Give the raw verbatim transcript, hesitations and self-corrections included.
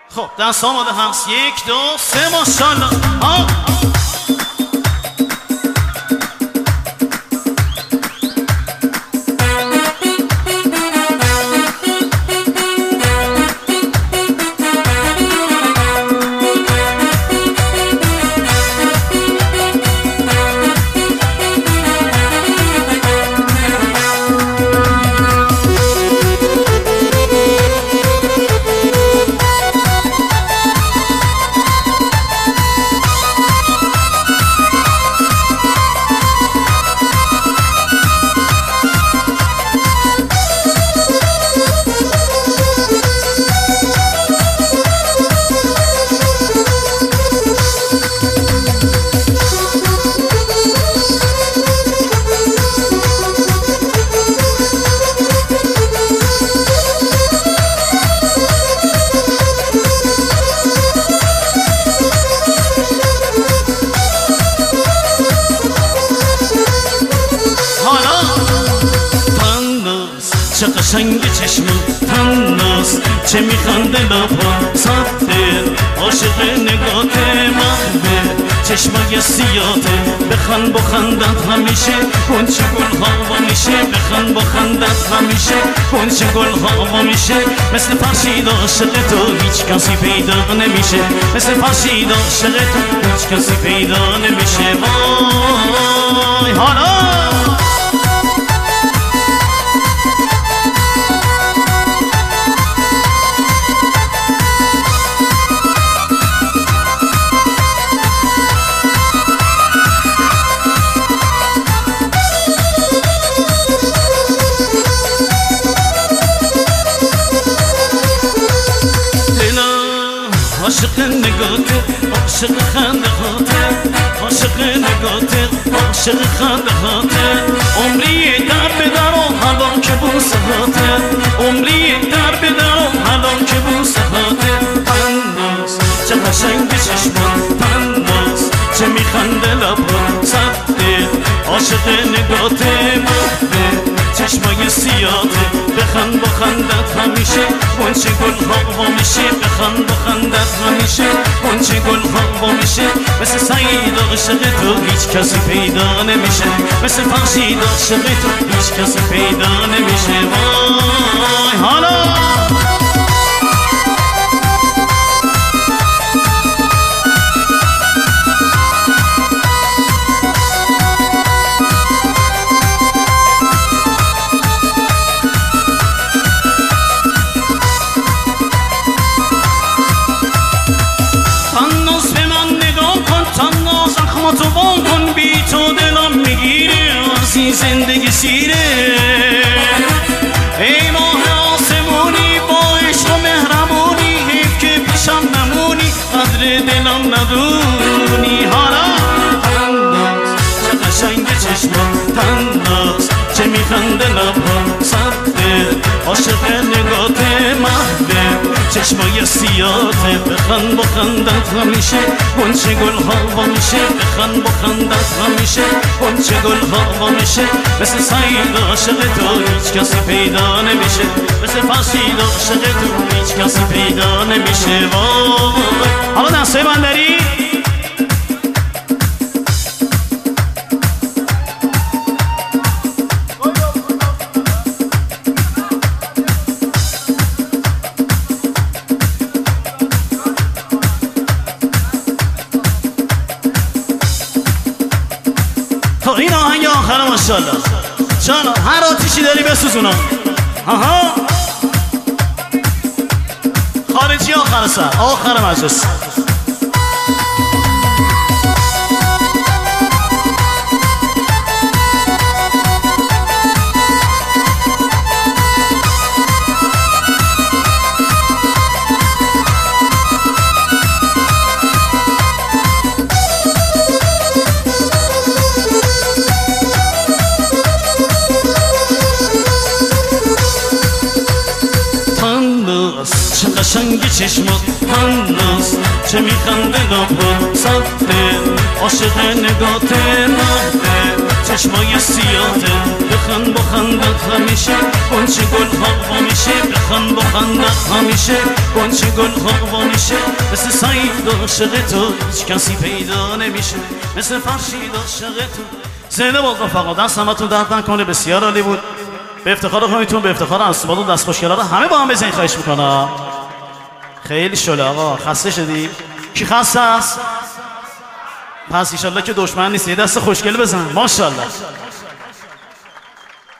خب دست آماده هست. یک دو سه ماشاءالله. ها چه قشنگ چشم تناس، چه میخنده لبا ساته، عاشق نگات محبه چشمای سیاته. بخند بخندت همیشه کنچه گل ها میشه، بخند بخندت همیشه کنچه گل ها میشه. مثل فرشید عاشق تو هیچ کسی پیدا نمیشه، مثل فرشید عاشق تو هیچ کسی پیدا نمیشه. وای حالا عاشق نگاته، عاشق خنده هاته، عاشق نگاته، عاشق خنده هاته. عمری در به در و حالا که بوسه هاته، عمری در به در و حالا که بوسه هاته. پنداز چه قشنگ چشمان پنداز، چه میخنده لبا سده، عاشق نگاته محبه چشمای سیاته. بخند بخندت همیشه کنچه گل ها میشه، بخند بخندت همیشه کنچه گل ها میشه. مثل سعید عاشق تو هیچ کسی پیدا نمیشه، مثل فرشید عاشق تو هیچ کسی پیدا نمیشه. وای حالا تو بان کن، بی تو دلم میگیره از این زندگی سیره. ای ماه آسمونی با عشق و مهربونی، حیف که پیشم نمونی قدر دلم ندونی. حالا تنداز چه قشنگ چشمان تنداز، چه میخنده لبها سده، عاشق نگات محبه چشمای سیاته. بخند بخندت همیشه کنچه گل ها میشه، بخند بخندت همیشه کنچه گل ها میشه. مثل سعید عاشق تو هیچ کسی پیدا نمیشه، مثل فرشید عاشق تو هیچ کسی پیدا نمیشه. وای حالا دسته بندری این آهنگ آخره ماشاءالله. چالا هر آتیشی داری بسوزونا. آها خارجی آخر سر آخر مجلس. چه قشنگ چشمات پنداز، چه میخنده لبا سده، عاشق نگات محبه چشمای سیاته بخند بخندت همیشه گنچه گل ها میشه بخند بخندت همیشه گنچه گل ها میشه مثل سعید عاشق تو هیچ کسی پیدا نمیشه مثل فرشید عاشق تو. زنده باد رفقا، دست همتون درد نکنه، بسیار عالی بود. به افتخار خودتون، به افتخار اسباد و دست خوشگلارا همه با هم بزنید خواهش میکنم. خیلی شله آقا، خسته شدی؟ کی خسته است؟ پس ایشالله که دشمن نیست، یه دست خوشگل بزن. ماشاءالله.